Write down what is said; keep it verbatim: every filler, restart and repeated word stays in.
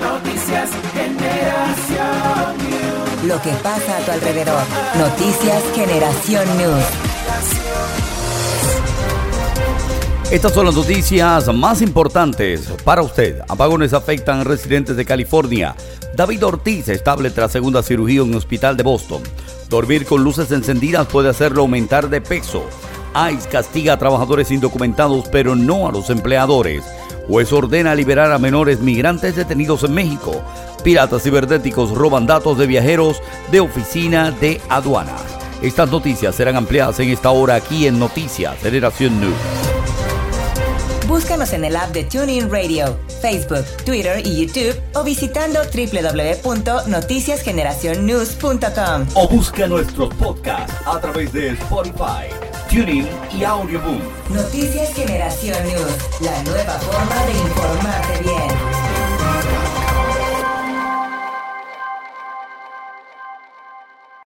Noticias Generación News. Lo que pasa a tu alrededor. Noticias Generación News. Estas son las noticias más importantes para usted. Apagones afectan a residentes de California. David Ortiz estable tras segunda cirugía en un hospital de Boston. Dormir con luces encendidas puede hacerlo aumentar de peso. ICE castiga a trabajadores indocumentados, pero no a los empleadores. Juez ordena liberar a menores migrantes detenidos en México. Piratas cibernéticos roban datos de viajeros de oficina de aduanas. Estas noticias serán ampliadas en esta hora aquí en Noticias Generación News. Búscanos en el app de TuneIn Radio, Facebook, Twitter y YouTube o visitando doble u doble u doble u punto noticias generación news punto com. O busca nuestros podcasts a través de Spotify, TuneIn y Audioboom. Noticias Generación News, la nueva forma de informarte bien.